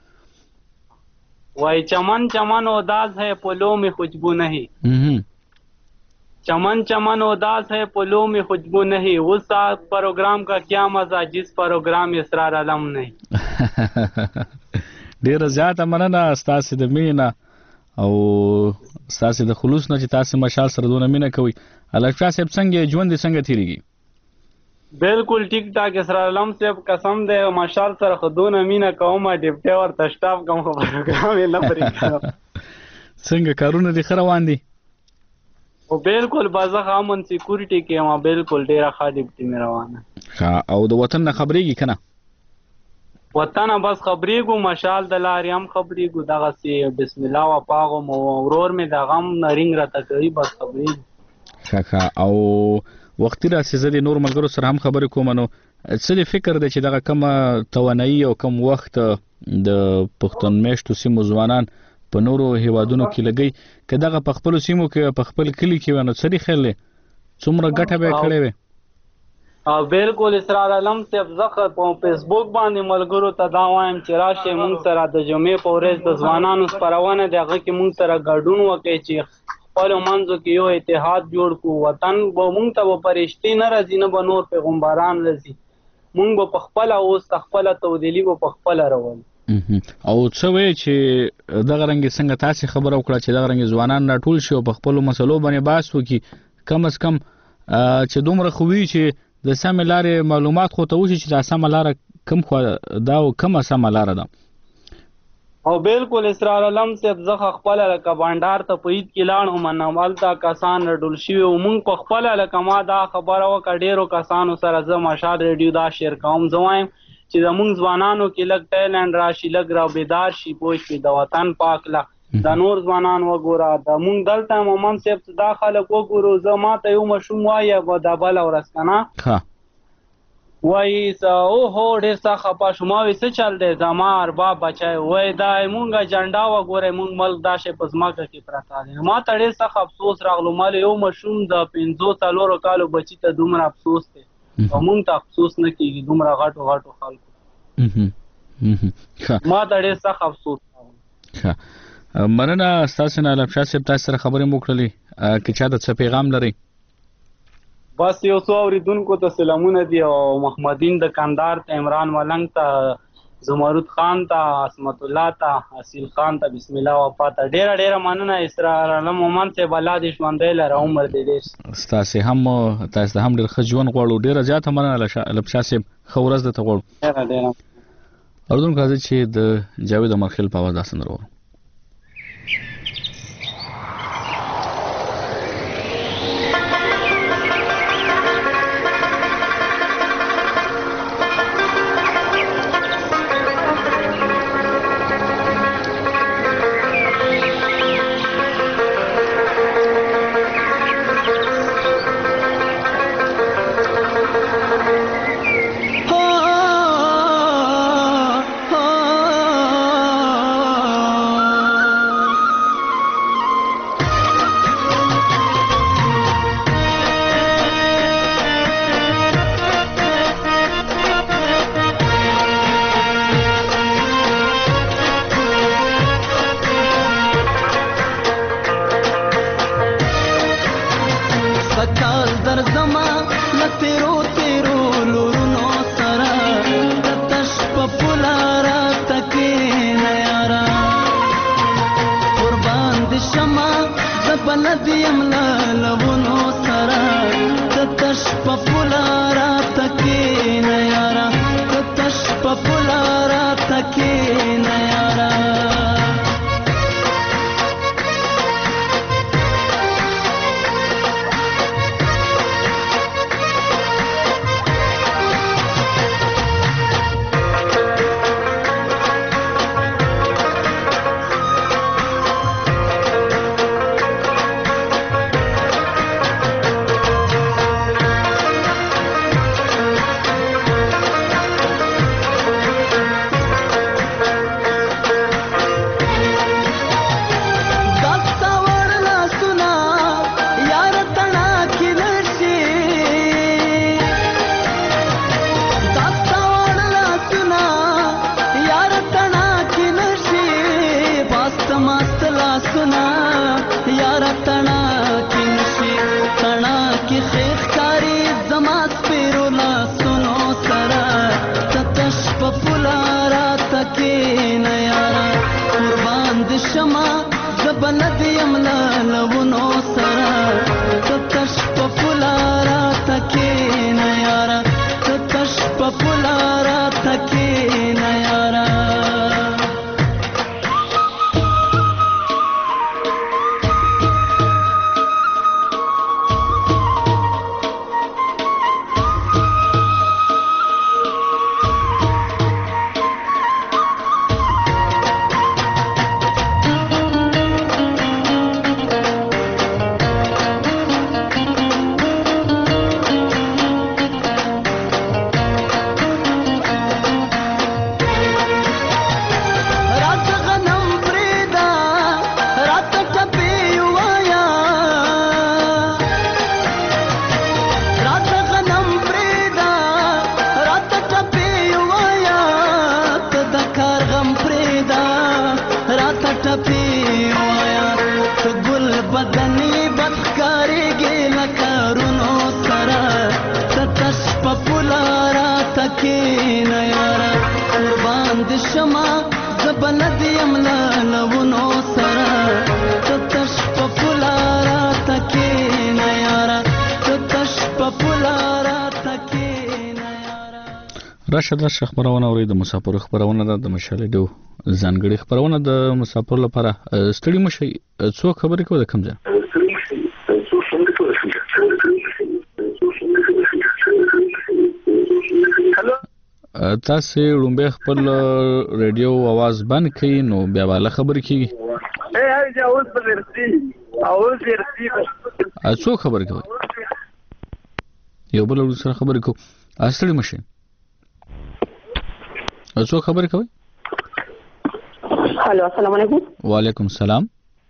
وای چمن چمن اداس ہے پلوں میں خوشبو نہیں. چمن چمن اداس ہے پلوں میں خوشبو نہیں. اس پروگرام کا کیا مزہ جس پروگرام اسرار علم نہیں. ډیر زیاته مننه تاسو د مینا او تاسو د خلوص نه چې تاسو مشال سره دونه مینا کوي. الله شاه صاحب څنګه ژوند څنګه تیریږي؟ بالکل ټیک ټاک اسرار علم صاحب قسم دې مشال سره خودونه مینا کومه ډیپټي ور تشتاف کوم پروګرام یې لپاره څنګه کارونه دي خروان دي؟ او بالکل بازه خامن سکیورټي کې ما بالکل ډیره ښه ډیپټي مې روانه. ها او د وطن نه خبرېږي کنه؟ وطن بس خبرېږو مشال د لارې هم خبرېږو دغه سي بسم الله و پاغو مو ورور مې د غم رنګ راته کوي بس خبرېږو. ښه او وختي راسي زه د نور ملګرو سره هم خبرې کوم نو څه فکر دی چې دغه کومه توانایي او کوم وخت د پښتون میشتو سیمو ځوانان په نورو هیوادونو کې لګي که دغه په خپل سیمو کې په خپل کلی کې ونه څه خل څومره ګټه به کړې وي؟ او بالکل اسرار علم صاحب زخه په فیسبوک باندې ملګرو ته دا وایم چې راشه مونږ سره د جمعې په ورځ د ځوانانو سپارونه دغه کې مونږ سره ګډون وکړي چې خپل منځو کې یو اتحاد جوړ کو. وطن به مونږ ته پرشتي نه راځي نه به نور پیغمبران راځي. مونږ به په خپل اوس خپل تودلی به په خپل راول. او څه وی چې دغه رنګ څنګه تاسو خبر او کړه چې دغه رنګ ځوانان راټول شي او په خپل مسلو باندې بحث وکړي کم از کم چې دومره خووي چې د سم لارې معلومات خو ته وشي چې د سم لارې کم خو دا او کم سم لارې ده. او بالکل اسرار علم صاحب زخه خپل لکه بانډار ته پېد کې لاړ هم نومال تا کسان رډول شي او مونږ په خپل لکه ما دا خبره وکړ ډیرو کسانو سره زه مشال ریډیو دا شیر کوم زوایم چې زمونږ ځوانانو کې لګ ټیلنټ راشي لګ را بیدار شي پوښي د وطن پاک لا د نور ځوانان وګوره د مونږ دلته مومن صاحب دا خلک وګورو زه ماته یو مشوم وایي به د بل ورسکنه وای او هو ډېر څه خپه شوماوي څه چل دی زما ارباب بچای وای دا مونږه جنډا وګوره مونږ ملک داشه پزماکه کې پراته دي. ما ته ډېر څه افسوس راغلو مال یو مشوم د 5 کالو بچی ته دومره افسوس دی او مونږ ته افسوس نه کیږي دومره غټو خلکو. ما ته ډېر څه افسوس. مننه تاسو نه علم شاه صاحب تاسو سره خبرې مو کړلې که چا د څه پیغام لري؟ بس یو څو اوریدونکو ته سلامونه دي او محمدین د کندهار ته عمران ملنګ ته زمرود خان ته عصمت الله ته اصیل خان ته بسم الله و پاته ډیره مننه اسرار علم مومن ته بلا دې ژوندې لره عمر دې دې تاسو هم ډیر ښه ژوند غواړو. ډیره زیاته مننه علم شاه صاحب خورز د ته غواړو. ډیره اردن کازه چې د جاوید مرخیل په आवाज داسن ورو کېنه یاره قربان د شمه زبند یم لالونو سره ته تش په پوله راته کېنه یاره ته تش په پوله راته کېنه یاره راشه خبرونه اوري د مسافر خبرونه د مشال ډو ځانګړي خبرونه د مسافر لپاره ستړي مشي څو خبرې کوي د کوم ځای تاسو لومبه خپل رادیو आवाज بند کړئ نو بیا والا خبرې کیږي اوس ورسي څو خبرې کوي یو بل سره خبرې کوي ستړي مشي څو خبرې کوي هالو السلام علیکم وعلیکم السلام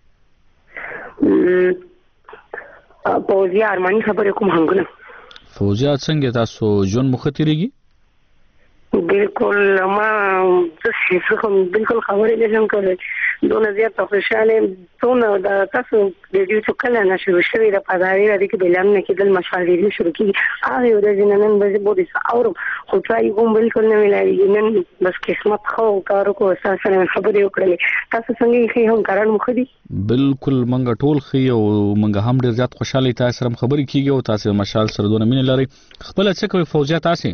فوزیه ارمانی خبرې کوم هنګنه فوزیه څنګه تاسو جون مختریږي بالکل ما بالکل خبرې نشم کولای دونه زیات خوشاله څونه د تاسو د دې څو کله نشو شوی د پاداري د کې بلان نه کېدل مشالې شروع کی هغه د جننن به بودي اور خو ځای کوم بالکل نه ویلای نن بس قسمت خو کارو کو اساسا خبرې وکړلې تاسو څنګه یې هم کارن مخدي بالکل منګه ټول خي او منګه هم ډیر زیات خوشاله تاسو سره خبرې کیږي او تاسو مشال سره دونه مين لري خپل څه کوي فوزیه تاسو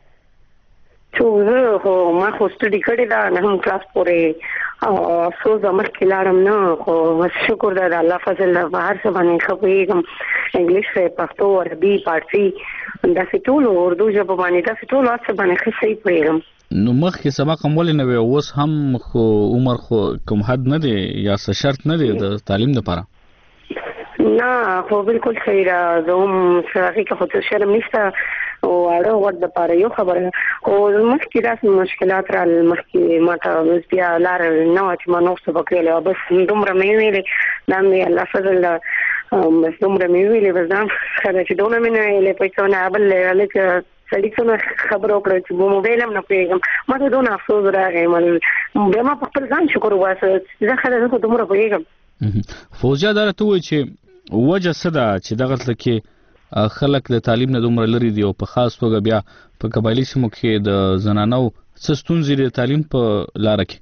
زه خو ما خو سټډي کړې ده نه هم کلاس پورې افسوس امر کې لاړم نه خو شکر ده الله فضل بهر څه باندې خپېږم انګلیش پښتو عربي فارسي دا ټول اردو ژبه باندې دا ټول څه باندې ښه صحیح پوهېږم نو مخکې سبق هم ولې نه وي اوس هم خو عمر خو کوم حد نه دی یا څه شرط نه دی د تعلیم لپاره نه خو بالکل صحیح ده زه هم سراغي که خو څه شرم نشته او اړه ور د پاره یو خبره او مخکې داسې مشکلات را مخکې ماته بیا لار نه و چې ما نو څه وکړل بس دومره مې ویلې دا مې الله فضل بس دومره مې ویلې بس دا خدای چې دومره مې نه ویلې پیسو نه بل لکه سړی څونه خبر وکړه چې موبایل هم نه پیګم ما ته دونه افسوس راغی بیا ما په خپل ځان شکر وباسه زه خدای زه دومره پیګم فوزیه دا ته وایي چې وجه څه ده چې دغه کې خلک د تعلیم نه دومره لري دي او په خاص توګه بیا په قبایلی سیمو کې د زنانو څه ستونزې د تعلیم په لار کې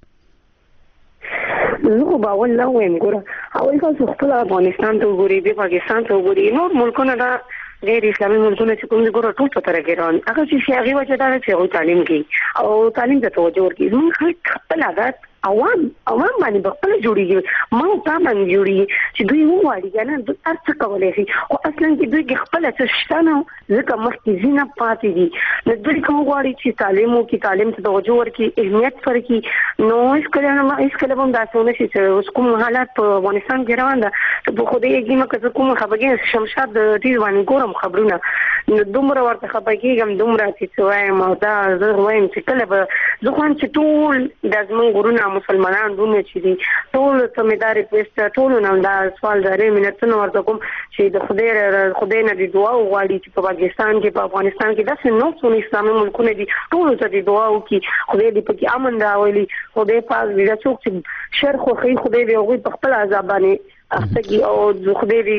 نو باور لا وایم ګوره اول تاسو خپل افغانستان ته وګورئ د پاکستان ته وګورئ نور ملکونه دا غیر اسلامي ملکونه چې کوم ګوره ټول په تر کې روان هغه چې هغه وجه دا چې تعلیم کې او تعلیم ته توجه ورکړي موږ خپل عادت عوام باندې خپل جوړیږي ما تا باندې جوړیږي چې دوی وواړي کنه د څه کولای شي او اصلا کې دوی خپل څه شتنه ځکه مخکې زینه پاتې دي نو دوی کوم وواړي چې تعلیم ته توجه ورکړي اهمیت ورکړي نو هیڅ کله هم داسې نه شي چې اوس کوم حالات په افغانستان کې روان ده په خوده یې کېمه که کوم خبرګین شمشاد د دې باندې ګورم خبرونه نو دومره ورته خبرګیږم دومره چې وایم او دا زه وایم چې کله به زه خو چې ټول د زمون ګورونه مسلمانان دونه چې دي ټول سمېداري پېسته ټول نن دا سوال لري مینتونه ورته کوم چې د خدای نه دی دعا وغواړي چې په پاکستان کې په افغانستان کې داسې نو څو اسلامي ملکونه دي ټول ته دی دعا وکړي خدای دې پکې امن راولي خدای پاک دې څوک چې شر خو خدای دې هغه په خپل عذاب باندې اخته کی او خدای دې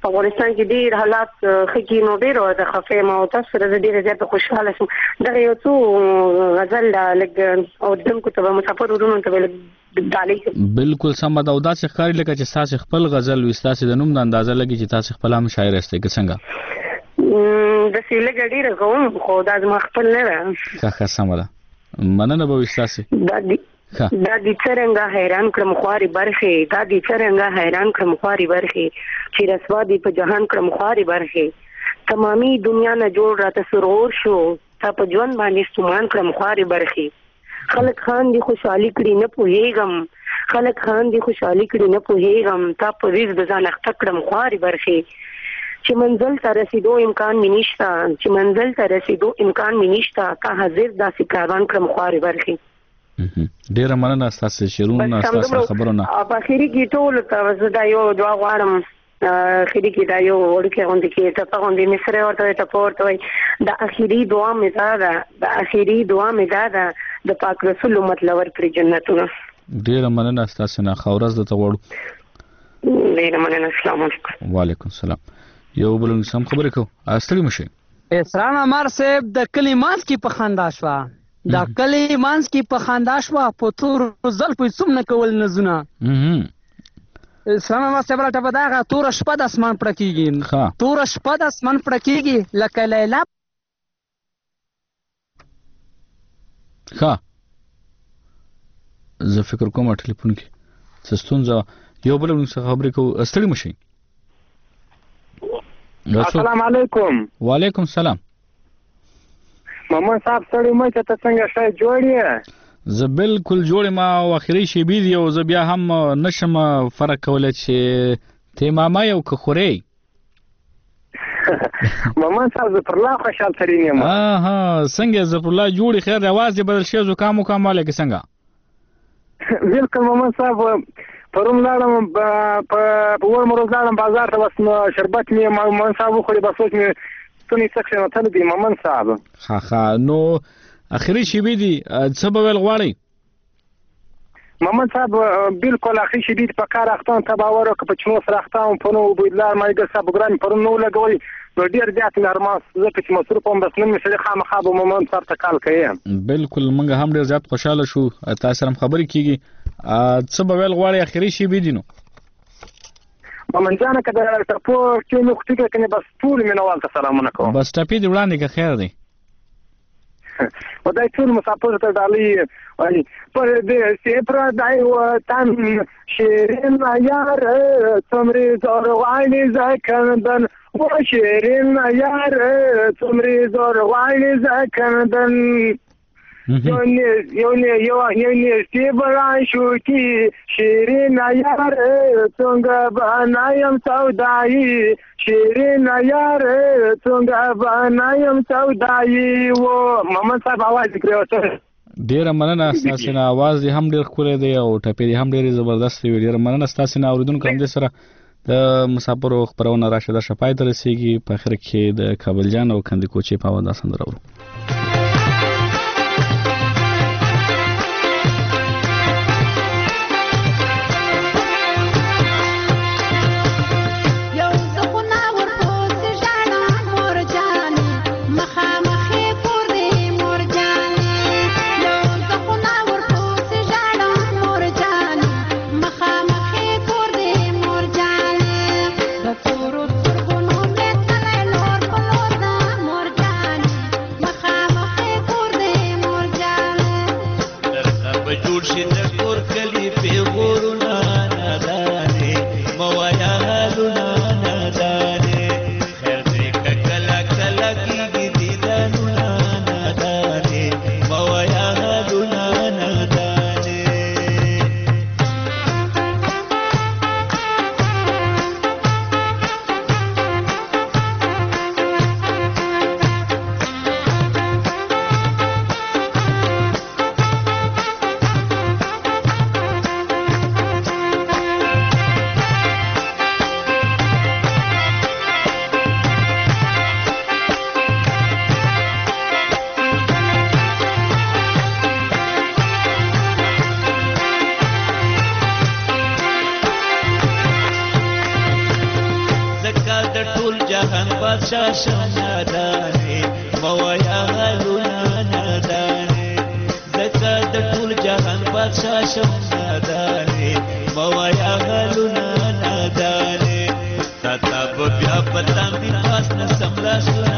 په افغانستان کې ډیر حالات خکې نو ډیر د خفه ما او تاسو سره ډیر زیات خوشاله شم دا یو څو غزل لګ او دم کو ته مسافر ورونو ته ډالي بالکل سم دا او داسې ښکاری لکه چې تاسو خپل غزل وستاسو د نوم د اندازه لګي چې تاسو خپل هم شاعر استئ که څنګه د سیله ګډیره کوم خو دا ما خپل نه ده ښه سم ده مننه به وستاسو دا د څرنګه حیران کړم خواري برخه دا د څرنګه حیران کړم خواري برخه چې رسوا دي په جهان کړم خواري برخه تمامي دنیا نه جوړ راته سرور شو تا په ژوند باندې استمان کړم خواري برخه خلک خان دي خوشحالي کړي نه پوهېږم خلک خان دي خوشحالي کړي نه پوهېږم تا په ویز د ځان اخته کړم خواري برخه چې منزل ته رسیدو امکان مې نشته چې منزل ته رسیدو امکان مې نشته کا حاضر داسې کاروان کړم خواري برخه ډیره مننه تاسو شیرونه تاسو خبرونه په اخیری کې ټول تاسو دا یو دعا غواړم اخیری کې دا یو ورکه غونډه کې ته په غونډه مصر ورته ته پورته دا اخیری دعا مې دا د اخیری دعا مې دا د پاک رسول امت لور پر جنتونه ډیره مننه تاسو نه خورز د تغوړو ډیره مننه السلام علیکم وعلیکم السلام یو بل سم خبرې کو استړي مشه اسران عمر صاحب د کلمات کې په خندا شوا دا کلی مانس کې په خندا شوه په تور زل په څوم نه کول نزونه سلام ما سره ټپه دا تور شپه د اسمان پر کېږي تور شپه د اسمان پر کېږي لکه لیلا ښه زه فکر کوم ټلیفون کې څه یو بل څه خبرې کو استړي مشي السلام علیکم وعلیکم السلام ماما صاحب سړی مې ته څنګه شای جوړی زه بالکل جوړ ما او اخري شی بي دی او زه بیا هم نشم فرق کولای چې ته ماما یو که خوري ماما صاحب پر لا خوشحال سړی نه ما څنګه زه پر لا جوړی خیر आवाज دې بدل شي زو کامو کماله کې څنګه بالکل ماما صاحب پرون لاړم په ور مروزانم بازار ته بس شربت مې ماما صاحب خو به سوچ مې تونی څه نه تل دی ماما صاحب ها نو اخري شی بي دي څه به ول غواړي ماما صاحب بالکل اخري شی بي په کار اختان ته باور وکړ په چنو سره اختان په نو بيدلار مې د صاحب ګران پر نو لګوي نو ډیر زیات نرماس زه چې مصروف هم بس نن مې سره خامخا به ماما صاحب ته کال کوي بالکل موږ هم ډیر زیات خوشاله شو تاسو سره خبرې کیږي څه به ول غواړي اخري شی بي دي نو ماما جانه کده ټپو کې نو خټه کنه بس ټول مینوال ته سلامونه کوم بس ټپې دی وړاندې که خیر دی ودای ټول مسافر ته ډالي وای پر دې سي پر دای وطن شیرین یار څومره زور وایي ځکندن و شیرین یار څومره زور وایي ځکندن یو سی بران شو کی شیرین یار څنګه بنایم سودایی شیرین یار څنګه بنایم سودایی و ماما صاحب आवाज کړو ډیره مننه تاسو نه आवाज دې هم ډیر خوري دی او ټپې دې هم ډیر زبردست وی ډیره مننه تاسو نه اوریدونکو هم دې سره د مسافرو خبرونه راشه شپای تر رسیږي په اخر کې د کابل جان او کندي کوچي په ودا سندرو مخامخ بادشاہ شم نادانې موایا غلونه نادانې زکه د ټول جهان بادشاہ شم نادانې موایا غلونه نادانې تا تا بیا پتان دی پاس نه سملا شو